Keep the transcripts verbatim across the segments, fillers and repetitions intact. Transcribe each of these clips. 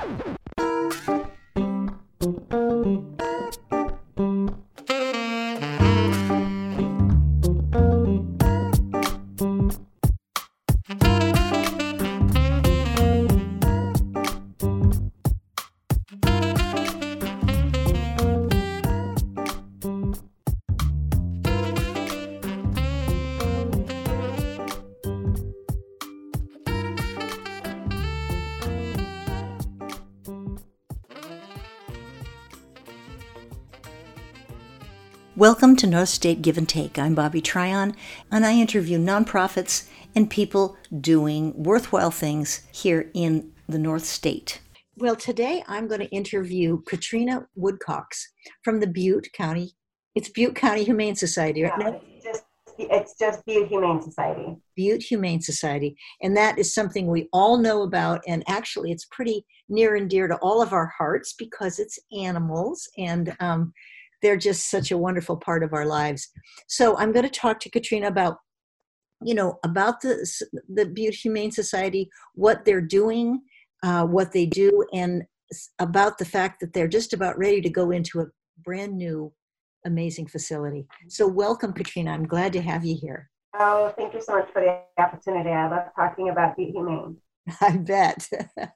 Welcome to North State Give and Take. I'm Bobby Tryon, and I interview nonprofits and people doing worthwhile things here in the North State. Well, today I'm going to interview Katrina Woodcox from the Butte County. It's Butte County Humane Society, right? No, it's just it's just Butte Humane Society. Butte Humane Society, and that is something we all know about, and actually it's pretty near and dear to all of our hearts because it's animals, and um, they're just such a wonderful part of our lives. So I'm going to talk to Katrina about, you know, about the the Butte Humane Society, what they're doing, uh, what they do, and about the fact that they're just about ready to go into a brand new, amazing facility. So welcome, Katrina. I'm glad to have you here. Oh, thank you so much for the opportunity. I love talking about Butte Humane. I bet.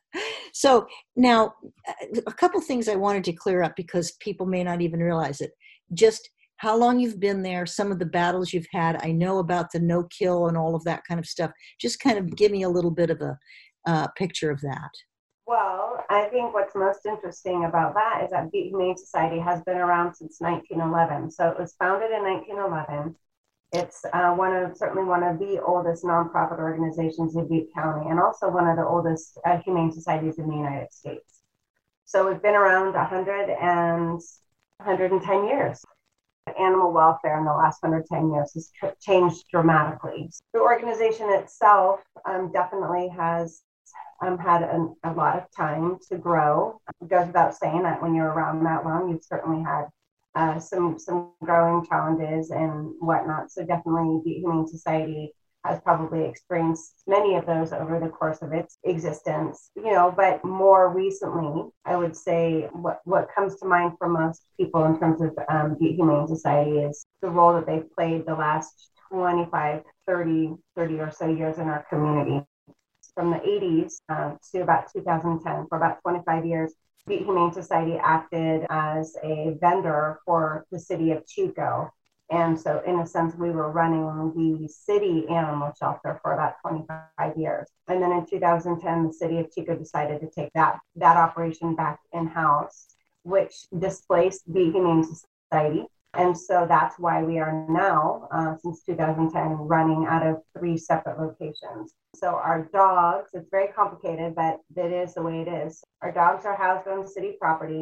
So now, a couple things I wanted to clear up because people may not even realize it. Just how long you've been there, some of the battles you've had. I know about the no-kill and all of that kind of stuff. Just kind of give me a little bit of a uh, picture of that. Well, I think what's most interesting about that is that Butte Humane Society has been around since nineteen eleven. So it was founded in nineteen eleven. It's uh, one of certainly one of the oldest nonprofit organizations in Butte County, and also one of the oldest uh, humane societies in the United States. So we've been around one hundred and one hundred ten years. Animal welfare in the last one hundred ten years has tr- changed dramatically. The organization itself um, definitely has um, had an, a lot of time to grow. It goes without saying that when you're around that long, you've certainly had Uh, some some growing challenges and whatnot. So definitely the Humane Society has probably experienced many of those over the course of its existence, you know, but more recently, I would say what, what comes to mind for most people in terms of um, the Humane Society is the role that they've played the last twenty-five, thirty, thirty or so years in our community. From the eighties uh, to about two thousand ten, for about twenty-five years, Butte Humane Society acted as a vendor for the city of Chico. And so in a sense, we were running the city animal shelter for about twenty-five years. And then in two thousand ten, the city of Chico decided to take that, that operation back in-house, which displaced Butte Humane Society. And so that's why we are now, uh, since two thousand ten, running out of three separate locations. So our dogs, it's very complicated, but it is the way it is. Our dogs are housed on city property.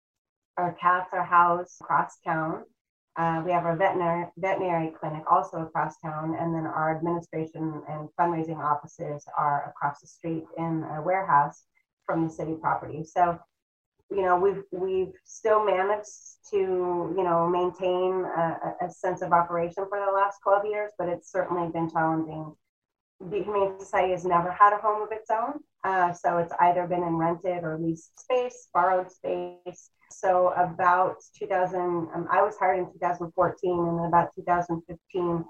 Our cats are housed across town. Uh, we have our veterinary, veterinary clinic also across town. And then our administration and fundraising offices are across the street in a warehouse from the city property. So you know, we've we've still managed to, you know, maintain a, a sense of operation for the last twelve years, but it's certainly been challenging. The Humane Society has never had a home of its own, uh, so it's either been in rented or leased space, borrowed space. So about two thousand, um, I was hired in two thousand fourteen, and then about two thousand fifteen,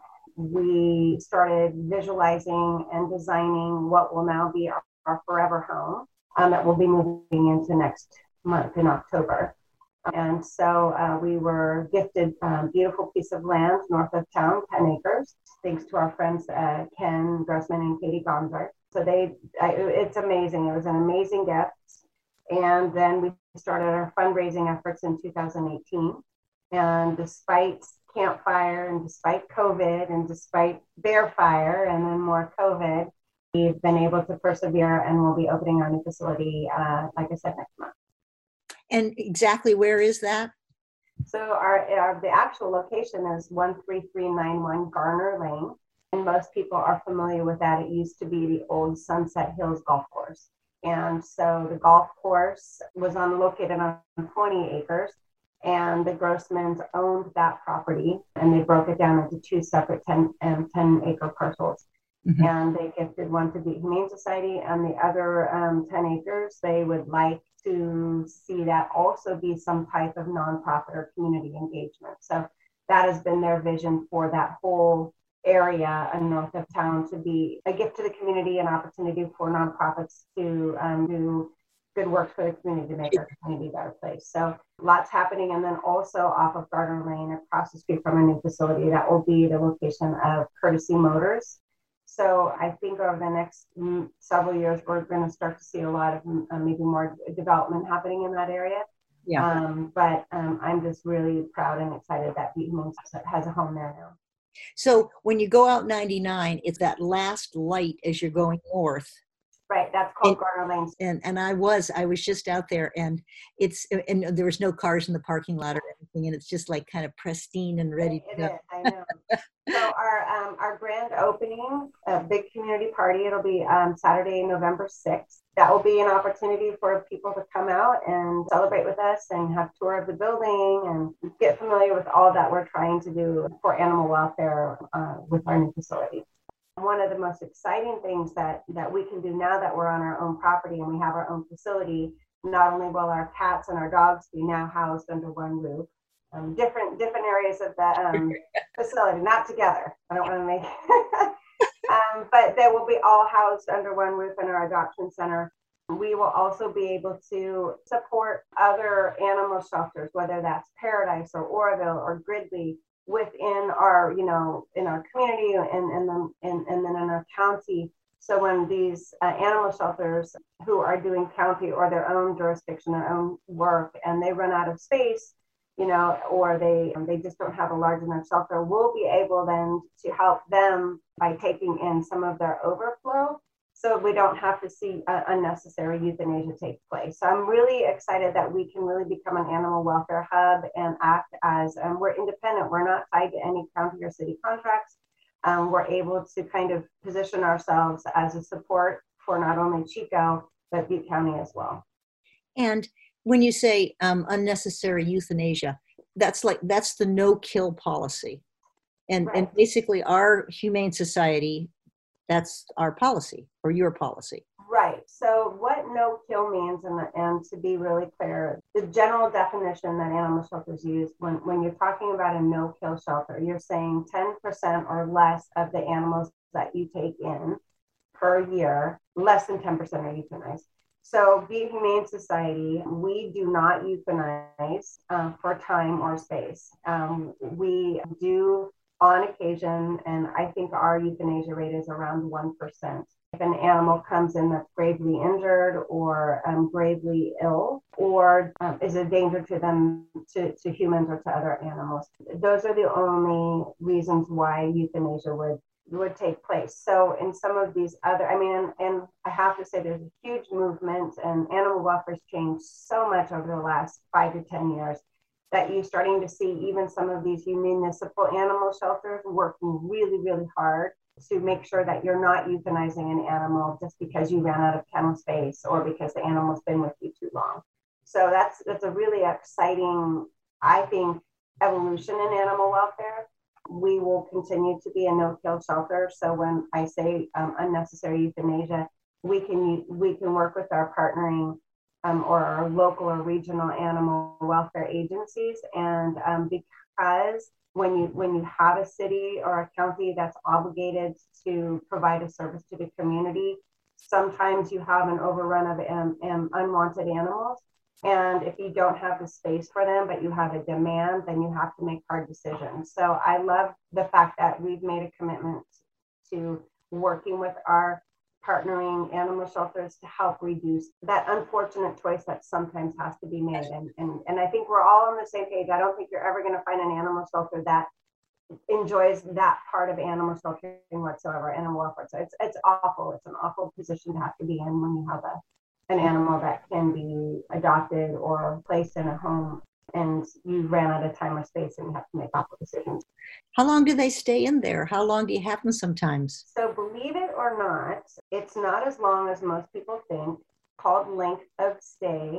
we started visualizing and designing what will now be our, our forever home um, that we'll be moving into next month in October. And so uh, we were gifted a um, beautiful piece of land north of town, ten acres, thanks to our friends uh, Ken Grossman and Katie Gonzer. So they, I, it's amazing. It was an amazing gift. And then we started our fundraising efforts in two thousand eighteen. And despite campfire and despite COVID and despite bear fire and then more COVID, we've been able to persevere, and we'll be opening our new facility, uh, like I said, next month. And exactly where is that? So our, our the actual location is one three three nine one Garner Lane, and most people are familiar with that. It used to be the old Sunset Hills Golf Course, and so the golf course was on located on twenty acres, and the Grossmans owned that property, and they broke it down into two separate ten and ten acre parcels. Mhm. and they gifted one to the Humane Society, and the other um, ten acres, they would like to see that also be some type of nonprofit or community engagement. So that has been their vision for that whole area and north of town, to be a gift to the community, an opportunity for nonprofits to um, do good work for the community, to make our community a better place. So lots happening. And then also off of Gardner Lane, across the street from a new facility, that will be the location of Courtesy Motors. So I think over the next mm, several years, we're going to start to see a lot of uh, maybe more development happening in that area. Yeah. Um, but um, I'm just really proud and excited that Beaton Moon has a home there now. So when you go out ninety-nine, it's that last light as you're going north. Right, that's called And- Gardner Lane. And and I was I was just out there, and it's and there was no cars in the parking lot or anything, and it's just like kind of pristine and ready It to go. is, I know. So our um, our grand opening, a big community party, it'll be um, Saturday, November sixth. That will be an opportunity for people to come out and celebrate with us and have a tour of the building and get familiar with all that we're trying to do for animal welfare uh, with our new facility. One of the most exciting things that, that we can do now that we're on our own property and we have our own facility, not only will our cats and our dogs be now housed under one roof, um, different different areas of the um, facility, not together. I don't want to make, um, but they will be all housed under one roof in our adoption center. We will also be able to support other animal shelters, whether that's Paradise or Oroville or Gridley, within our, you know, in our community and, and, then, and, and then in our county. So when these uh, animal shelters who are doing county or their own jurisdiction, their own work, and they run out of space, you know, or they they just don't have a large enough shelter, we'll be able then to help them by taking in some of their overflow, so we don't have to see uh, unnecessary euthanasia take place. So I'm really excited that we can really become an animal welfare hub and act as, um, we're independent. We're not tied to any county or city contracts. Um, we're able to kind of position ourselves as a support for not only Chico, but Butte County as well. And when you say um, unnecessary euthanasia, that's like that's the no-kill policy, and Right. and basically our Humane Society, that's our policy or your policy. Right. So what no kill means, and, and to be really clear, the general definition that animal shelters use when, when you're talking about a no kill shelter, you're saying ten percent or less of the animals that you take in per year, less than ten percent are euthanized. So Butte Humane Society, we do not euthanize uh, for time or space. Um, we do on occasion, and I think our euthanasia rate is around one percent. If an animal comes in that's gravely injured or um, gravely ill, or um, is a danger to them, to, to humans or to other animals, those are the only reasons why euthanasia would would take place. So in some of these other, I mean, and, and I have to say there's a huge movement, and animal welfare's changed so much over the last five to ten years that you're starting to see even some of these municipal animal shelters working really, really hard to make sure that you're not euthanizing an animal just because you ran out of kennel space or because the animal's been with you too long. So that's that's a really exciting, I think, evolution in animal welfare. We will continue to be a no-kill shelter. So when I say um, unnecessary euthanasia, we can we can work with our partnering um, or our local or regional animal welfare agencies, and um, because when you when you have a city or a county that's obligated to provide a service to the community, sometimes you have an overrun of um, um, unwanted animals. And if you don't have the space for them, but you have a demand, then you have to make hard decisions. So I love the fact that we've made a commitment to working with our partnering animal shelters to help reduce that unfortunate choice that sometimes has to be made. And, and, and I think we're all on the same page. I don't think you're ever going to find an animal shelter that enjoys that part of animal sheltering whatsoever, animal welfare. So it's, it's awful. It's an awful position to have to be in when you have a an animal that can be adopted or placed in a home and you ran out of time or space and you have to make awful decisions. How long do they stay in there? How long do you have them sometimes? So believe it or not, it's not as long as most people think, called length of stay.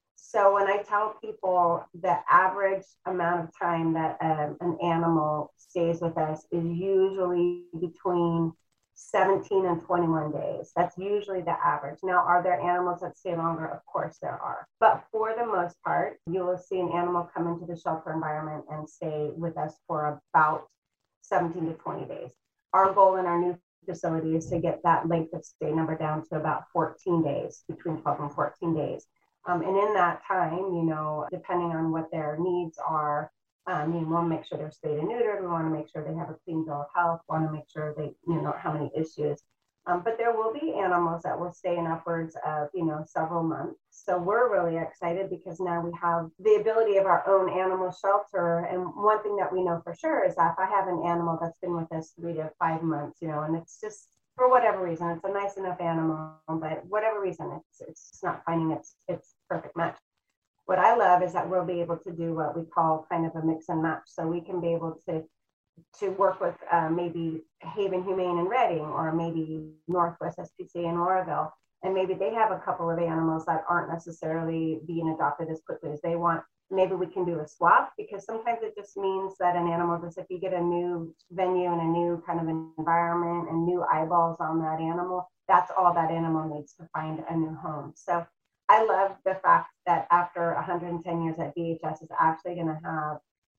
So when I tell people the average amount of time that um, an animal stays with us is usually between seventeen and twenty-one days. That's usually the average. Now, are there animals that stay longer? Of course there are. But for the most part, you will see an animal come into the shelter environment and stay with us for about seventeen to twenty days. Our goal in our new facility is to get that length of stay number down to about fourteen days, between twelve and fourteen days. Um, and in that time, you know, depending on what their needs are, um, you want to make sure they're spayed and neutered. We want to make sure they have a clean bill of health. We want to make sure they, you know, don't have any issues. Um, but there will be animals that will stay in upwards of, you know, several months. So we're really excited because now we have the ability of our own animal shelter. And one thing that we know for sure is that if I have an animal that's been with us three to five months, you know, and it's just for whatever reason, it's a nice enough animal, but whatever reason, it's it's just not finding its its perfect match. What I love is that we'll be able to do what we call kind of a mix and match. So we can be able to to work with uh, maybe Haven Humane in Reading, or maybe Northwest S P C A in Oroville, and maybe they have a couple of animals that aren't necessarily being adopted as quickly as they want. Maybe we can do a swap, because sometimes it just means that an animal, just if you get a new venue and a new kind of environment and new eyeballs on that animal, that's all that animal needs to find a new home. So I love the fact that after one hundred ten years at D H S is actually going to have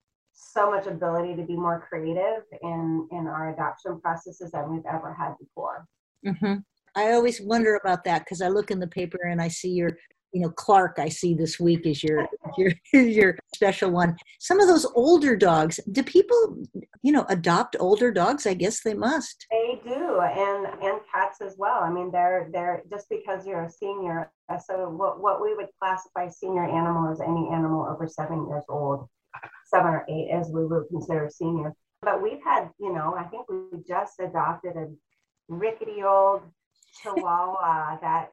so much ability to be more creative in, in our adoption processes than we've ever had before. Mm-hmm. I always wonder about that, because I look in the paper and I see your, you know, Clark, I see this week is your, your, your special one. Some of those older dogs, do people, you know, adopt older dogs? I guess they must. They do, and, and cats as well. I mean, they're, they're just because you're a senior. So what, what we would classify senior animal as any animal over seven years old. Seven or eight, as we would consider senior. But we've had, you know, I think we just adopted a rickety old Chihuahua that,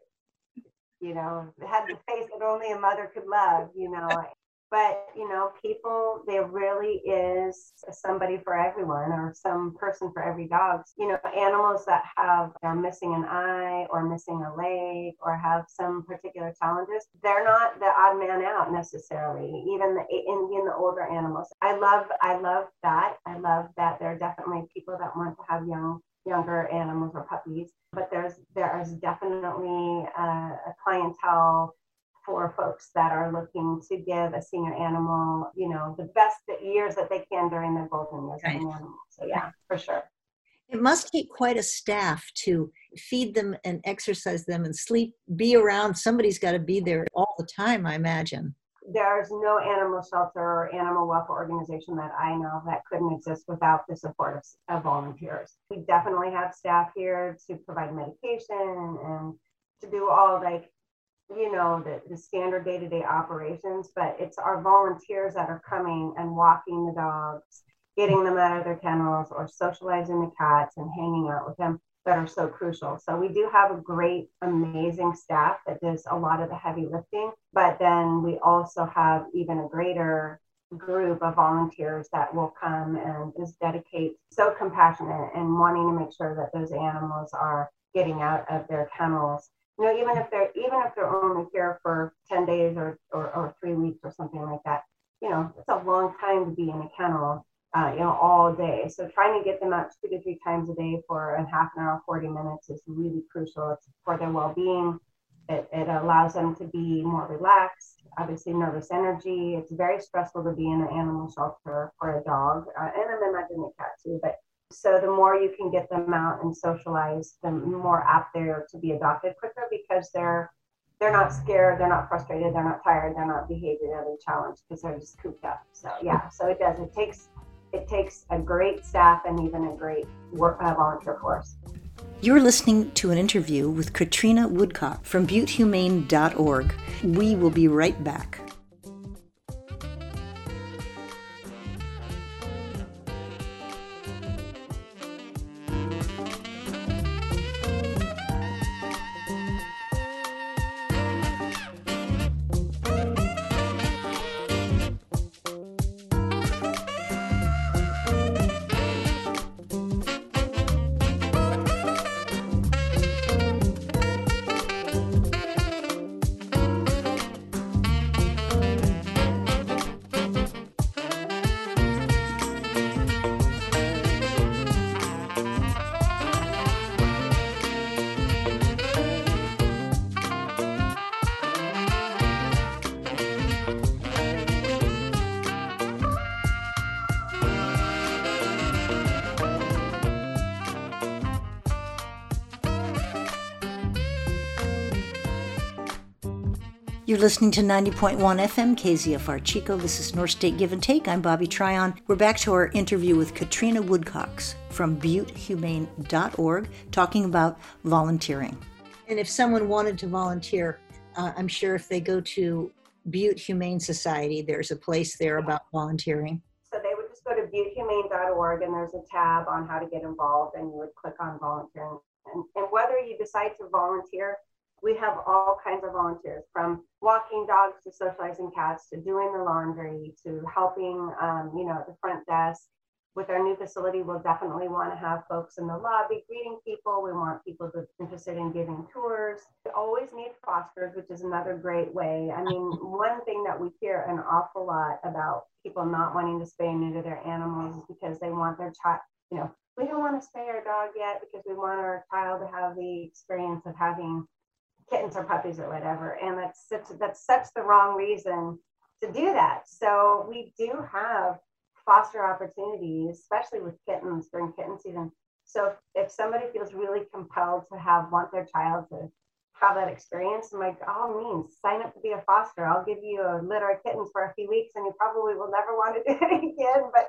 you know, had the face that only a mother could love, you know. But, you know, people, there really is somebody for everyone, or some person for every dog. You know, animals that have, are missing an eye or missing a leg or have some particular challenges, they're not the odd man out necessarily, even the, in, in the older animals. I love, I love that. I love that there are definitely people that want to have young, younger animals or puppies, but there's, there is definitely a, a clientele for folks that are looking to give a senior animal, you know, the best years that they can during their golden years Right. of an animal. So yeah, for sure. It must take quite a staff to feed them and exercise them and sleep, be around. Somebody's got to be there all the time, I imagine. There's no animal shelter or animal welfare organization that I know that couldn't exist without the support of, of volunteers. We definitely have staff here to provide medication and to do all, like, you know, the, the standard day-to-day operations, but it's our volunteers that are coming and walking the dogs, getting them out of their kennels, or socializing the cats and hanging out with them, that are so crucial. So we do have a great, amazing staff that does a lot of the heavy lifting, but then we also have even a greater group of volunteers that will come and just dedicate, so compassionate and wanting to make sure that those animals are getting out of their kennels. You know, even if they're even if they're only here for ten days or, or, or three weeks or something like that, you know, it's a long time to be in a kennel, uh, you know, all day. So trying to get them out two to three times a day for a half an hour, forty minutes is really crucial. It's for their well-being. It, it allows them to be more relaxed. Obviously, nervous energy. It's very stressful to be in an animal shelter for a dog, uh, and I'm imagining a cat too, but so the more you can get them out and socialize, the more apt they are to be adopted quicker, because they're they're not scared, they're not frustrated, they're not tired, they're not behaviorally challenged, because they're just cooped up. So yeah, so it does. It takes it takes a great staff and even a great work uh, volunteer force. You're listening to an interview with Katrina Woodcock from butte humane dot org. We will be right back. You're listening to ninety point one F M K Z F R Chico. This is North State Give and Take. I'm Bobby Tryon. We're back to our interview with Katrina Woodcox from butte humane dot org talking about volunteering. And if someone wanted to volunteer, uh, I'm sure if they go to Butte Humane Society, there's a place there about volunteering. So they would just go to butte humane dot org and there's a tab on how to get involved and you would click on volunteering. And, and whether you decide to volunteer, we have all kinds of volunteers, from walking dogs to socializing cats to doing the laundry to helping, um, you know, at the front desk. With our new facility, we'll definitely want to have folks in the lobby greeting people. We want people that are interested in giving tours. We always need fosters, which is another great way. I mean, one thing that we hear an awful lot about people not wanting to spay and neuter their animals is because they want their child, you know, we don't want to spay our dog yet because we want our child to have the experience of having kittens or puppies or whatever. And that's such, that's such the wrong reason to do that. So we do have foster opportunities, especially with kittens during kitten season. So if somebody feels really compelled to have, want their child to have that experience, I'm like, all means, sign up to be a foster. I'll give you a litter of kittens for a few weeks and you probably will never want to do it again. But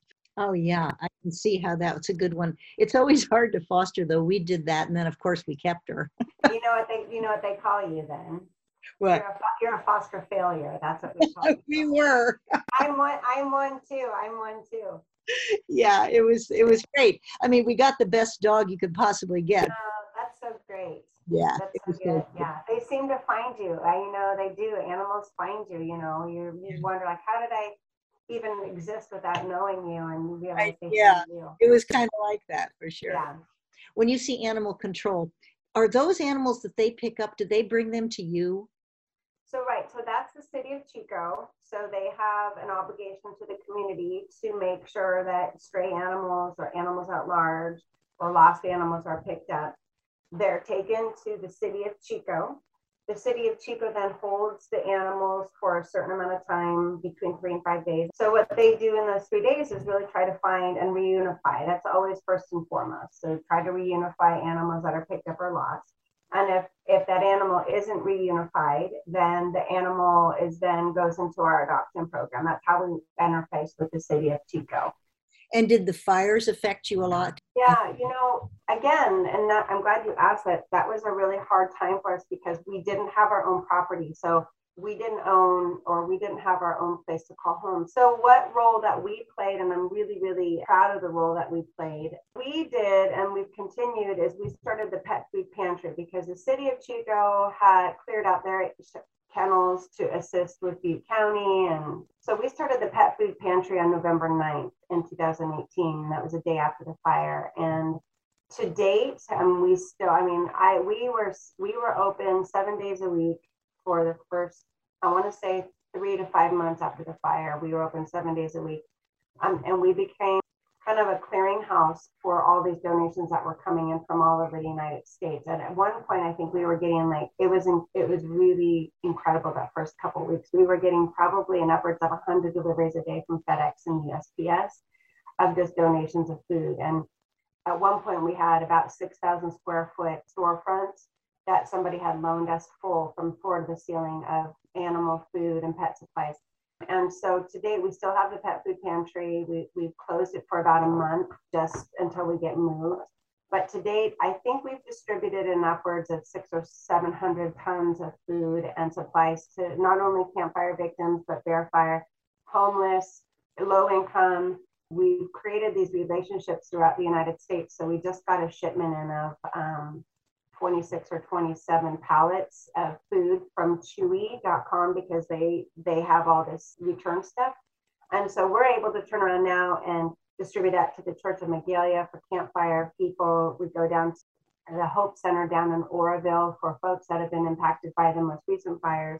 oh yeah, I can see how that's a good one. It's always hard to foster though. We did that and then of course we kept her. you know what they, you know what they call you then? What? You're a, you're a foster failure. That's what we call you. We were. I'm one, I'm one too. I'm one too. Yeah, it was, it was great. I mean, we got the best dog you could possibly get. Oh, that's so great. Yeah. That's so good. good. Yeah. They seem to find you. I, you know, they do. Animals find you, you know, you, you wonder like, how did I even exist without knowing you? And you realize Right. they Yeah, find you. it was kind of like that for sure. Yeah. When you see animal control, are those animals that they pick up, do they bring them to you? So, right. So that's the city of Chico. So they have an obligation to the community to make sure that stray animals or animals at large or lost animals are picked up. They're taken to the city of Chico. The city of Chico then holds the animals for a certain amount of time, between three and five days. So what they do in those three days is really try to find and reunify. That's always first and foremost. So try to reunify animals that are picked up or lost. And if, if that animal isn't reunified, then the animal is then goes into our adoption program. That's how we interface with the city of Chico. And did the fires affect you a lot? Yeah, you know, again, and that, I'm glad you asked that. That was a really hard time for us because we didn't have our own property. So we didn't own or we didn't have our own place to call home. So what role that we played, and I'm really, really proud of the role that we played, we did, and we've continued, is we started the pet food pantry because the city of Chico had cleared out their kennels to assist with Butte County. And so we started the pet food pantry on November ninth in two thousand eighteen. That was a day after the fire. And to date, um, we still, I mean, I, we were, we were open seven days a week for the first, I want to say three to five months after the fire. We were open seven days a week. Um, and we became kind of a clearinghouse for all these donations that were coming in from all over the United States. And at one point, I think we were getting like, it was, in, it was really incredible that first couple of weeks. We were getting probably an upwards of one hundred deliveries a day from FedEx and U S P S of just donations of food. And at one point, we had about six thousand square foot storefronts that somebody had loaned us full from floor to the ceiling of animal food and pet supplies. And so to date, we still have the pet food pantry. We, we've closed it for about a month just until we get moved. But to date, I think we've distributed in upwards of six or seven hundred tons of food and supplies to not only Camp Fire victims, but Bear Fire, homeless, low income. We've created these relationships throughout the United States. So we just got a shipment in of um, twenty-six or twenty-seven pallets of food from chewy dot com because they, they have all this return stuff. And so we're able to turn around now and distribute that to the Church of Magalia for Camp Fire people. We go down to the Hope Center down in Oroville for folks that have been impacted by the most recent fires.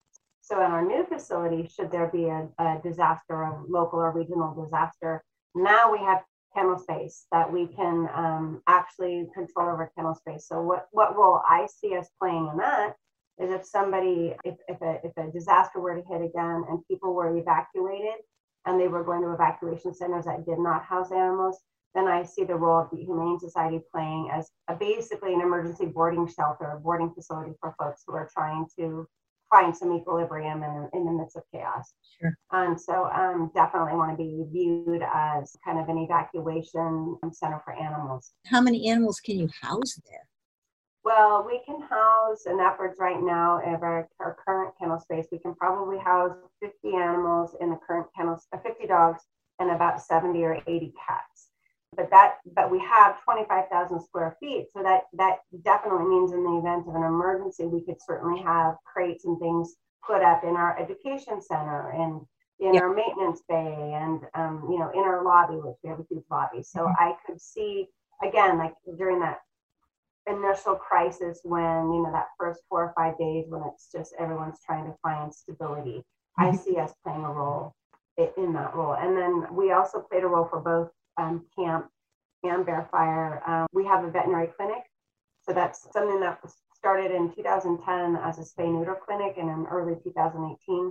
So in our new facility, should there be a, a disaster, a local or regional disaster, now we have kennel space that we can um, actually control over kennel space. So what, what role I see us playing in that is if somebody, if, if, a, if a disaster were to hit again and people were evacuated and they were going to evacuation centers that did not house animals, then I see the role of the Humane Society playing as a, basically an emergency boarding shelter, a boarding facility for folks who are trying to find some equilibrium in, in the midst of chaos. Sure. And so um, definitely want to be viewed as kind of an evacuation center for animals. How many animals can you house there? Well, we can house, in efforts right now of our, our current kennel space, we can probably house fifty animals in the current kennels, uh, fifty dogs and about seventy or eighty cats. But that, but we have twenty-five thousand square feet. So that, that definitely means in the event of an emergency, we could certainly have crates and things put up in our education center and in Yeah. our maintenance bay and, um, you know, in our lobby, which we have a huge lobby. So mm-hmm. I could see, again, like during that initial crisis when, you know, that first four or five days when it's just everyone's trying to find stability, mm-hmm. I see us playing a role in that role. And then we also played a role for both um, camp and Bear Fire. Um, we have a veterinary clinic. So that's something that was started in two thousand ten as a spay neuter clinic, and in early two thousand eighteen,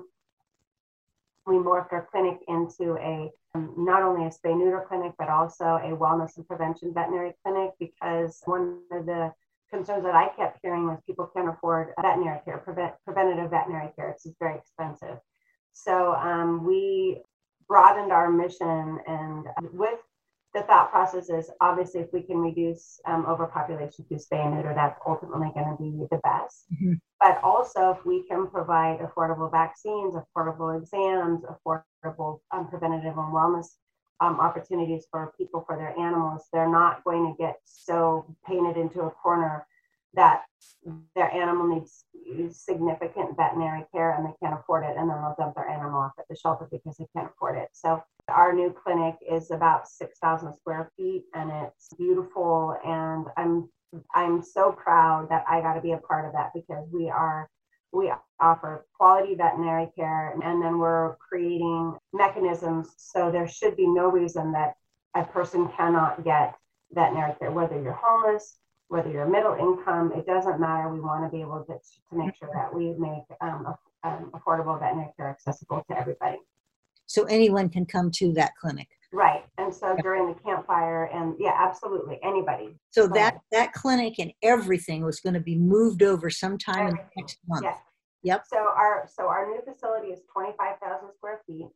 we morphed our clinic into a um, not only a spay neuter clinic, but also a wellness and prevention veterinary clinic, because one of the concerns that I kept hearing was people can't afford veterinary care, prevent, preventative veterinary care. It's just very expensive. So um, we broadened our mission, and with the thought process is obviously if we can reduce um, overpopulation through spay and neuter, that's ultimately going to be the best. Mm-hmm. But also if we can provide affordable vaccines, affordable exams, affordable um, preventative and wellness um, opportunities for people, for their animals, they're not going to get so painted into a corner that their animal needs significant veterinary care and they can't afford it, and then they'll dump their animal off at the shelter because they can't afford it. So our new clinic is about six thousand square feet, and it's beautiful, and I'm I'm so proud that I got to be a part of that, because we are we offer quality veterinary care, and then we're creating mechanisms so there should be no reason that a person cannot get veterinary care, whether you're homeless, whether you're middle income, it doesn't matter. We want to be able to, to make sure that we make um, um, affordable veterinary care accessible to everybody. So anyone can come to that clinic. Right. And so during the campfire, and yeah, absolutely, anybody. So that, that clinic and everything was going to be moved over sometime everything. in the next month. Yes. Yep. So our so our new facility is twenty-five thousand square feet,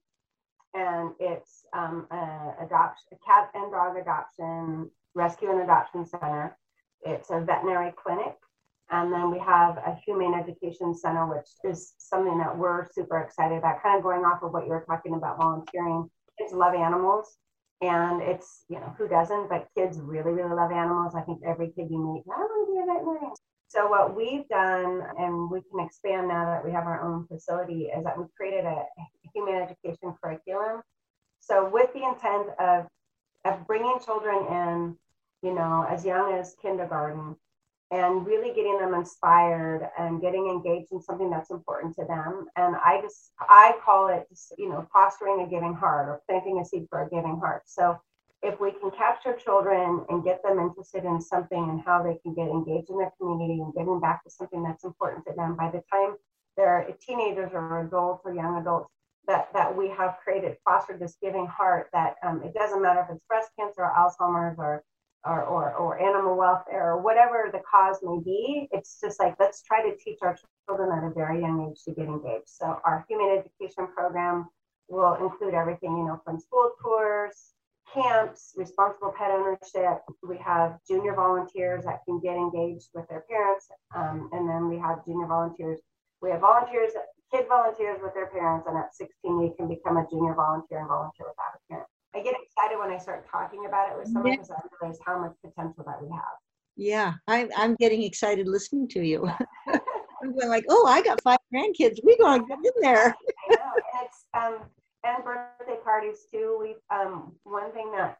and it's um, a adoption, a cat and dog adoption, rescue and adoption center. It's a veterinary clinic, and then we have a humane education center, which is something that we're super excited about. Kind of going off of what you were talking about, volunteering. Kids love animals, and it's, you know, who doesn't? But kids really, really love animals. I think every kid you meet, I want to be a veterinarian. So what we've done, and we can expand now that we have our own facility, is that we created a humane education curriculum. So with the intent of of bringing children in, you know, as young as kindergarten, and really getting them inspired and getting engaged in something that's important to them. And I just, I call it, you know, fostering a giving heart, or planting a seed for a giving heart. So if we can capture children and get them interested in something and how they can get engaged in their community and getting back to something that's important to them, by the time they're teenagers or adults or young adults, that, that we have created, fostered this giving heart that um, it doesn't matter if it's breast cancer or Alzheimer's or Or, or, or animal welfare, or whatever the cause may be. It's just like, let's try to teach our children at a very young age to get engaged. So our humane education program will include everything, you know, from school tours, camps, responsible pet ownership. We have junior volunteers that can get engaged with their parents. Um, and then we have junior volunteers. We have volunteers, kid volunteers with their parents. And at sixteen, you can become a junior volunteer and volunteer without a parent. I get excited when I start talking about it with someone, because I realize how much potential that we have. Yeah, I'm, I'm getting excited listening to you. I'm going like, oh, I got five grandkids. We're going to get in there. I know. And it's, um, and birthday parties too. We, um, one thing that,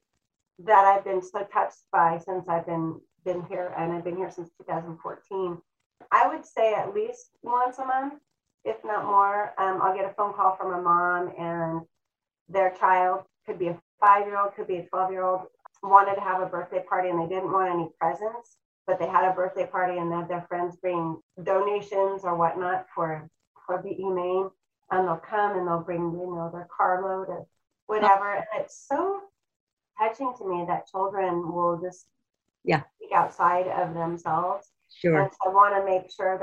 that I've been so touched by since I've been, been here, and I've been here since two thousand fourteen, I would say at least once a month, if not more, um, I'll get a phone call from a mom, and their child, could be a five-year-old, could be a twelve-year-old, wanted to have a birthday party and they didn't want any presents, but they had a birthday party and had their friends bring donations or whatnot for, for the humane, and they'll come and they'll bring, you know, their carload or whatever. And it's so touching to me that children will just yeah speak outside of themselves. Sure. And so I want to make sure that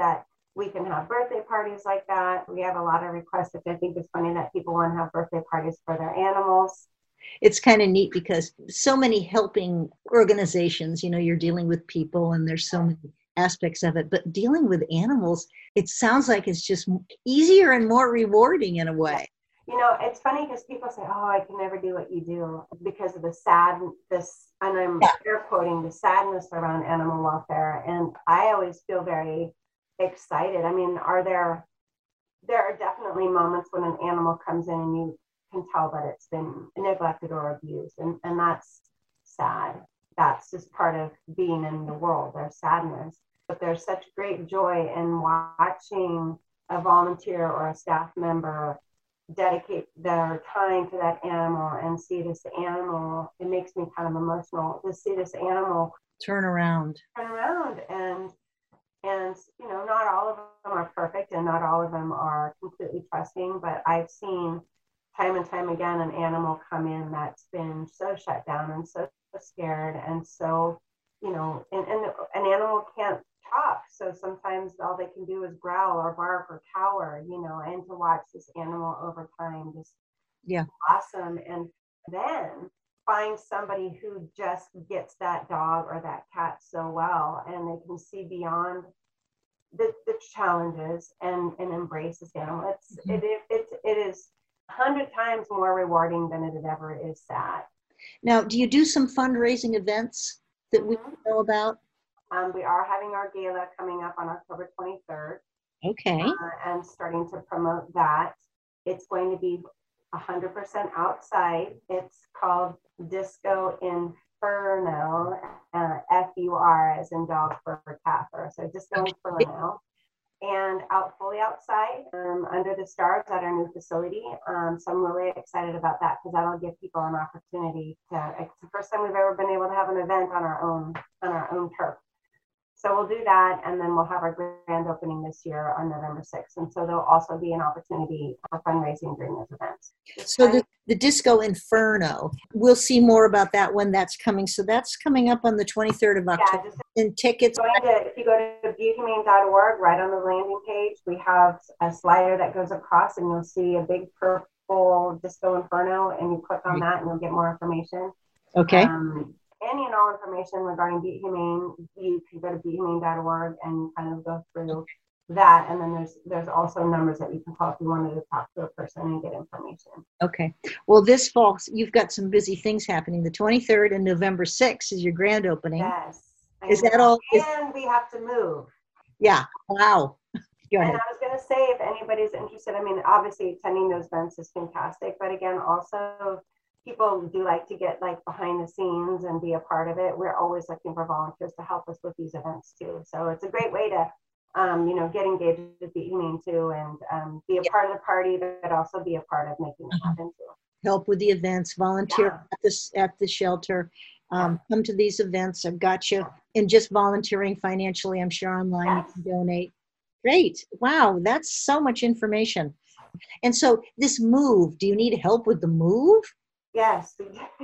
We can have birthday parties like that. We have a lot of requests, which I think is funny that people want to have birthday parties for their animals. It's kind of neat because so many helping organizations, you know, you're dealing with people and there's so many aspects of it, but dealing with animals, it sounds like it's just easier and more rewarding in a way. You know, it's funny because people say, oh, I can never do what you do because of the sad, this, and I'm yeah. air quoting, the sadness around animal welfare. And I always feel very excited. I mean, are there, there are definitely moments when an animal comes in and you can tell that it's been neglected or abused. And, and that's sad. That's just part of being in the world. There's sadness, but there's such great joy in watching a volunteer or a staff member dedicate their time to that animal and see this animal. It makes me kind of emotional to see this animal turn around, turn around. And, and, you know, not all of them are perfect and not all of them are completely trusting, but I've seen time and time again an animal come in that's been so shut down and so scared and so, you know, and, and an animal can't talk, so sometimes all they can do is growl or bark or cower, you know, and to watch this animal over time just yeah awesome. And then find somebody who just gets that dog or that cat so well and they can see beyond the, the challenges and and embrace this animal. It's mm-hmm. it, it, it, it is a hundred times more rewarding than it ever is sad. Now, do you do some fundraising events that mm-hmm. we know about? Um, we are having our gala coming up on October twenty-third. Okay. Uh, and starting to promote that. It's going to be one hundred percent outside. It's called Disco Inferno, uh, F U R as in dog for cat fur. So Disco okay. Inferno. And out fully outside um, under the stars at our new facility. Um, so I'm really excited about that because that'll give people an opportunity to, it's the first time we've ever been able to have an event on our own, on our own turf. So we'll do that, and then we'll have our grand opening this year on November sixth. And so there'll also be an opportunity for fundraising during those events. So the, the Disco Inferno, we'll see more about that when that's coming. So that's coming up on the twenty-third of October. Yeah, just and tickets. To, if you go to be humane dot org, right on the landing page, we have a slider that goes across, and you'll see a big purple Disco Inferno, and you click on that, and you'll get more information. Okay. Um, Any and all information regarding Be Humane, you can go to be humane dot org and kind of go through that. And then there's there's also numbers that you can call if you wanted to talk to a person and get information. Okay. Well, this fall, you've got some busy things happening. The twenty-third and November sixth is your grand opening. Yes. Is that all? And we have to move. Yeah. Wow. Go ahead. And I was going to say, if anybody's interested, I mean, obviously attending those events is fantastic. But again, also, people do like to get like behind the scenes and be a part of it. We're always looking for volunteers to help us with these events too. So it's a great way to, um, you know, get engaged with Be Humane too and um, be a yeah. part of the party, but also be a part of making it happen too. Help with the events, volunteer yeah. at the, at the shelter, um, yeah. come to these events. I've got you. And just volunteering financially, I'm sure online yes. you can donate. Great. Wow. That's so much information. And so this move, do you need help with the move? Yes.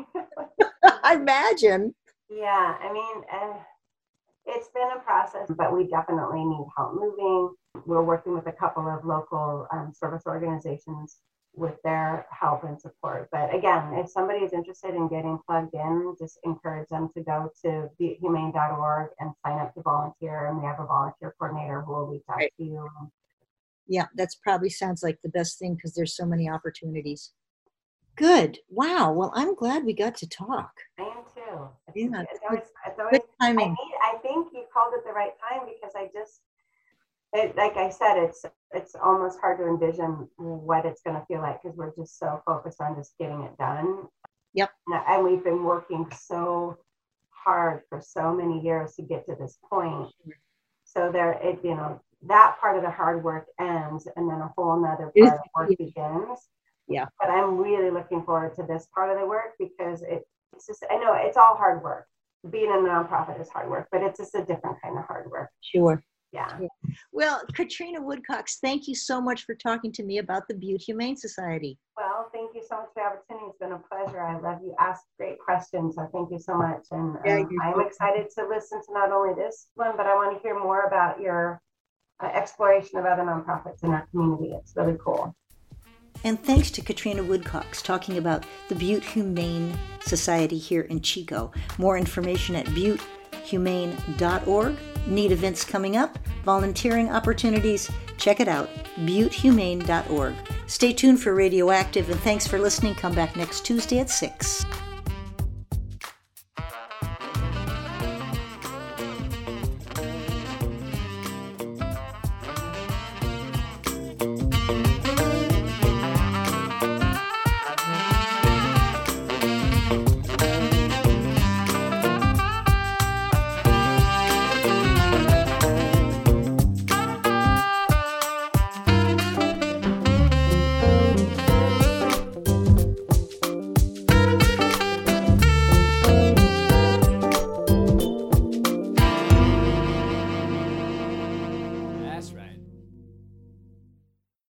I imagine. Yeah, I mean, uh, it's been a process, but we definitely need help moving. We're working with a couple of local um, service organizations with their help and support. But again, if somebody is interested in getting plugged in, just encourage them to go to be humane dot org and sign up to volunteer. And we have a volunteer coordinator who will reach out right. to you. Yeah, that's probably sounds like the best thing because there's so many opportunities. Good. Wow. Well, I'm glad we got to talk. I am too. It's, yeah, it's always, it's always, good timing. I, need, I think you called it the right time because I just, it, like I said, it's it's almost hard to envision what it's going to feel like because we're just so focused on just getting it done. Yep. And, and we've been working so hard for so many years to get to this point. So there, it you know that part of the hard work ends, and then a whole nother part of the work begins. Yeah. But I'm really looking forward to this part of the work because it, it's just, I know it's all hard work. Being a nonprofit is hard work, but it's just a different kind of hard work. Sure. Yeah. yeah. Well, Katrina Woodcox, thank you so much for talking to me about the Butte Humane Society. Well, thank you so much for the opportunity. It's been a pleasure. I love you ask great questions. So thank you so much. And um, yeah, I'm excited to listen to not only this one, but I want to hear more about your uh, exploration of other nonprofits in our community. It's really cool. And thanks to Katrina Woodcocks talking about the Butte Humane Society here in Chico. More information at butte humane dot org. Neat events coming up, volunteering opportunities. Check it out, butte humane dot org. Stay tuned for Radioactive, and thanks for listening. Come back next Tuesday at six.